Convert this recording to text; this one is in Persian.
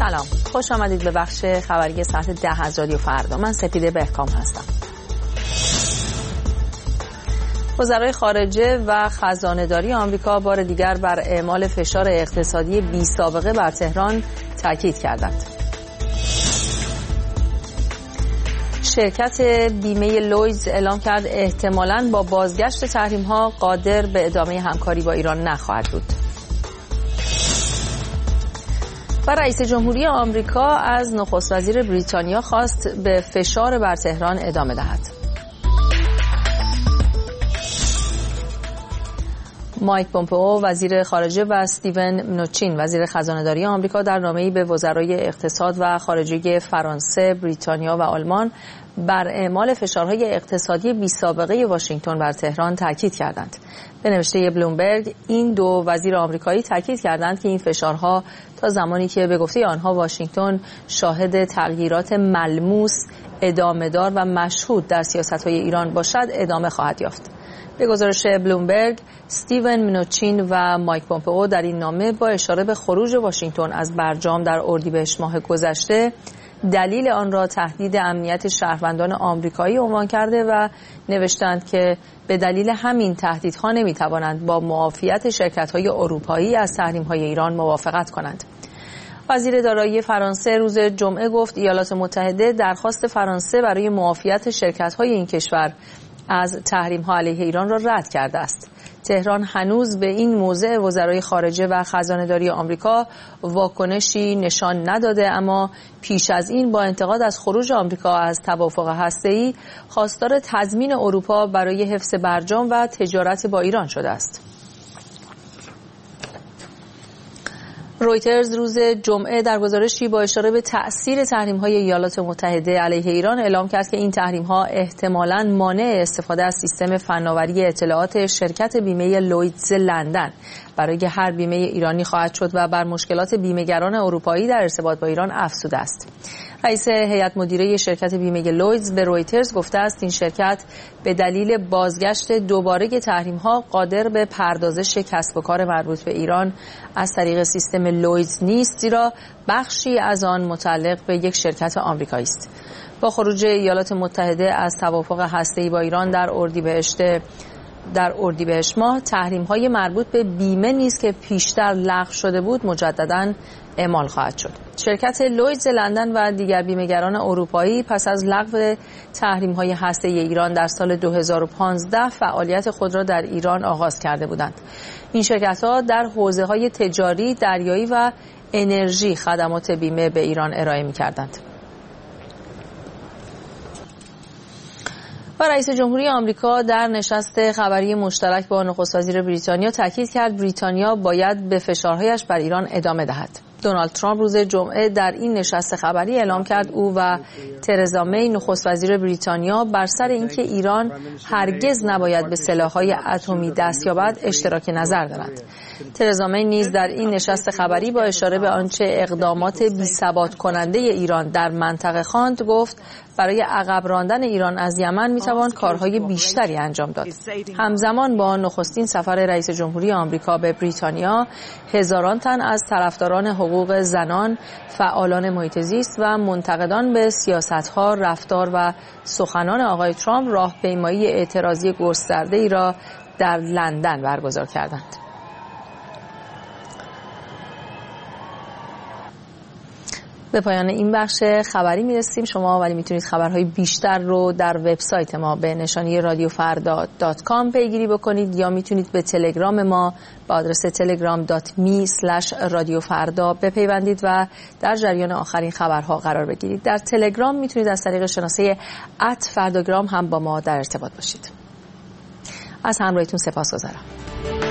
سلام، خوش آمدید به بخش خبری ساعت 10 از رادیو فردا. من سپیده بهکام هستم. وزرای خارجه و خزانه‌داری آمریکا بار دیگر بر اعمال فشار اقتصادی بی‌سابقه بر تهران تاکید کردند. شرکت بیمه لویدز اعلام کرد احتمالاً با بازگشت تحریم‌ها قادر به ادامه همکاری با ایران نخواهد بود. و رئیس جمهوری آمریکا از نخست وزیر بریتانیا خواست به فشار بر تهران ادامه دهد. مایک پومپئو وزیر خارجه و استیون منوچین وزیر خزانه‌داری آمریکا در نامه‌ای به وزرای اقتصاد و خارجه فرانسه، بریتانیا و آلمان بر اعمال فشارهای اقتصادی بی‌سابقه واشنگتن بر تهران تاکید کردند. به نوشته بلومبرگ این دو وزیر آمریکایی تاکید کردند که این فشارها تا زمانی که به گفته آنها واشنگتن شاهد تغییرات ملموس، ادامه‌دار و مشهود در سیاست‌های ایران باشد ادامه خواهد یافت. به گزارش بلومبرگ، استیون منوچین و مایک پومپئو در این نامه با اشاره به خروج واشنگتن از برجام در اردیبهشت ماه گذشته دلیل آن را تهدید امنیت شهروندان آمریکایی عنوان کرده و نوشتند که به دلیل همین تهدیدها نمی‌توانند با معافیت شرکت‌های اروپایی از تحریم‌های ایران موافقت کنند. وزیر دارایی فرانسه روز جمعه گفت ایالات متحده درخواست فرانسه برای معافیت شرکت‌های این کشور از تحریم‌ها علیه ایران را رد کرده است. تهران هنوز به این موضع وزرای خارجه و خزانه‌داری آمریکا واکنشی نشان نداده، اما پیش از این با انتقاد از خروج آمریکا از توافق هسته‌ای خواستار تضمین اروپا برای حفظ برجام و تجارت با ایران شده است. رویترز روز جمعه در گزارشی با اشاره به تأثیر تحریم‌های ایالات متحده علیه ایران اعلام کرد که این تحریم‌ها احتمالاً مانع استفاده از سیستم فناوری اطلاعات شرکت بیمه لویدز لندن برای هر بیمه ایرانی خواهد شد و بر مشکلات بیمه‌گران اروپایی در ارتباط با ایران افزوده است. رئیس هیئت مدیره شرکت بیمه لویدز به رویترز گفته است این شرکت به دلیل بازگشت دوباره تحریم‌ها قادر به پردازش کسب و کار مربوط به ایران از طریق سیستم لویدز نیست، زیرا بخشی از آن متعلق به یک شرکت آمریکایی است. با خروج ایالات متحده از توافق هسته‌ای با ایران در اردیبهشت ماه تحریم‌های مربوط به بیمه نیز که پیشتر لغو شده بود مجدداً اعمال خواهد شد. شرکت لویدز لندن و دیگر بیمه‌گران اروپایی پس از لغو تحریم‌های هسته‌ای ایران در سال 2015 فعالیت خود را در ایران آغاز کرده بودند. این شرکت‌ها در حوزه‌های تجاری، دریایی و انرژی خدمات بیمه به ایران ارائه می‌کردند. و رئیس جمهوری آمریکا در نشست خبری مشترک با نخست وزیر بریتانیا تاکید کرد بریتانیا باید به فشارهایش بر ایران ادامه دهد. دونالد ترامپ روز جمعه در این نشست خبری اعلام کرد او و ترزا می نخست وزیر بریتانیا بر سر اینکه ایران هرگز نباید به سلاح‌های اتمی دست یابد اشتراک نظر دارند. ترزا می نیز در این نشست خبری با اشاره به آنچه اقدامات بی‌ثبات کننده ایران در منطقه خواند گفت برای عقب راندن ایران از یمن میتوان کارهای بیشتری انجام داد. همزمان با نخستین سفر رئیس جمهوری آمریکا به بریتانیا، هزاران تن از طرفداران حقوق زنان، فعالان محیط زیست و منتقدان به سیاست‌ها، رفتار و سخنان آقای ترامپ راهپیمایی اعتراضی گسترده‌ای را در لندن برگزار کردند. به پایان این بخش خبری میرسیم. شما ولی میتونید خبرهای بیشتر رو در وبسایت ما به نشانی radiofarda.com پیگیری بکنید یا میتونید به تلگرام ما با آدرس telegram.me/radiofarda بپیوندید و در جریان آخرین خبرها قرار بگیرید. در تلگرام میتونید از طریق شناسه @فرداگرام هم با ما در ارتباط باشید. از همراهیتون سپاسگزارم.